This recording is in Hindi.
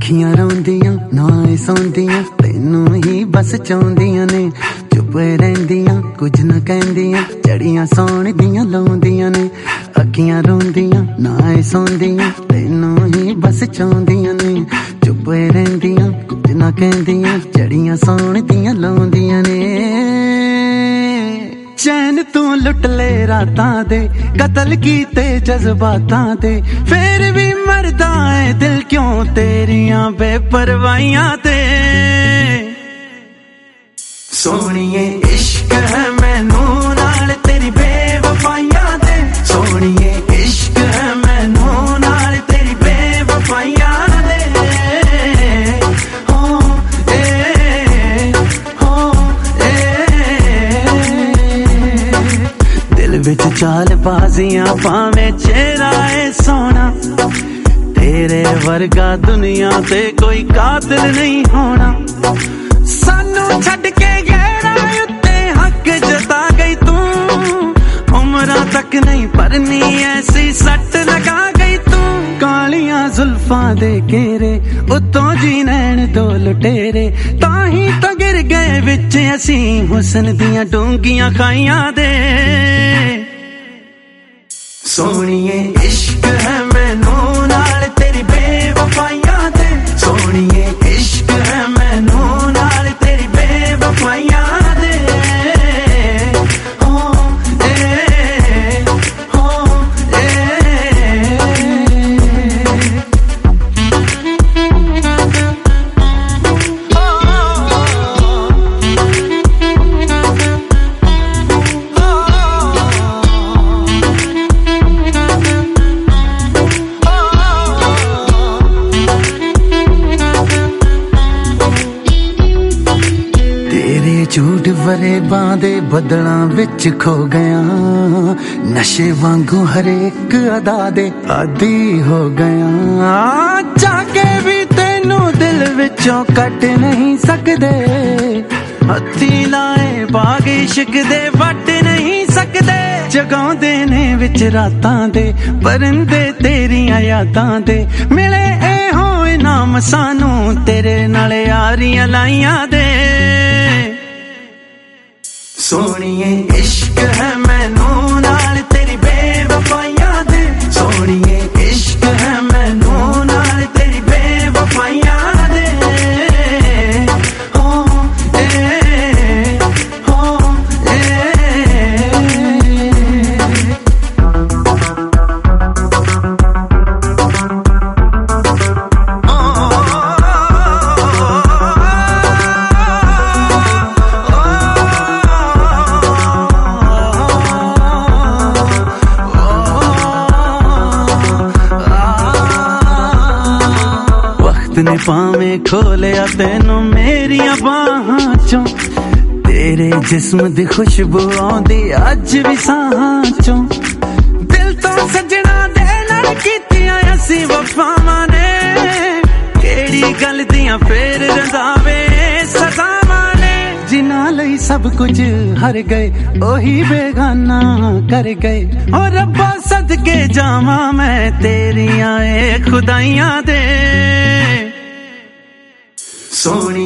अखियां रोंदियां नाए सौंदियां तेनू ही बस चाहुंदियां ने चुप रहिंदियां कुछ न कहंदियां जड़ियां सौण दियां लाउंदियां ने अखियां रोंदियां नाए सौंदियां तेनू ही बस चाहुंदियां ने चुप रहिंदियां कुछ न कहंदियां जड़ियां सौण दियां लाउंदियां ने चैन तू लुट ले रातां दे कतल कीते जज्बातां दे फिर भी मरदा है दिल क्यों तेरियां बेपरवाहियां ते सोहणिए इश्क है मैनू नाल तेरी बेवफाइयां दे सोहणिए इश्क है मैनू नाल तेरी बेवफाइयां दे विच चाल बाजियां पावें चेहरा है सोना तेरे वर्गा दुनिया ते कोई कातिल नहीं होना सानू छड़ के गहरा उत्ते हक जता गई तू उम्रां तक नहीं परनी ऐसी सट लगा गई तू कालियां जुल्फां दे घेरे उत्तों जी नैन दो लुटेरे ताही तो गिर गए विच असीं हुस्न दियां डूंगियां खाइयां दे सोहणिए इश्क है मैनू नाल तेरी बेवफाइयां दे सोहणिए इश्क है मैनू नाल तेरी बेवफाइयां दे झूठ वरे बांदे बदलां विच खो गया नशे वांगू हरेक अदा दे आदी हो गया जाके भी तेनू दिल विचों कट नहीं सकदे हत्थी लाए बाग इश्क दे वट नहीं सकदे जगाउंदे ने विच रातां दे परिंदे तेरियां यादां दे मिले ए होए नाम सानू तेरे नाल यारियां लाइयां दे सोहणिए इश्क है मैनू नाल तेरी बेवफाइयां दे सोहणिए इश्क है मैनू नाल तेरी बेवफाइयां दे ने पावें खोलिया तेनू मेरिया बाहां चों तेरे जिस्म दी खुशबू आउंदी अज भी साहां चों दिल तो सजना दे नाल कीतियां असीं वफावां ने केड़ी गल दियां फेर रंधावे सजावां ने जिन्हां लई सब कुछ हर गए ओही बेगाना कर गए ओ रब्बा सदके जावां मैं तेरियां ए खुदाइयां दे सोहणी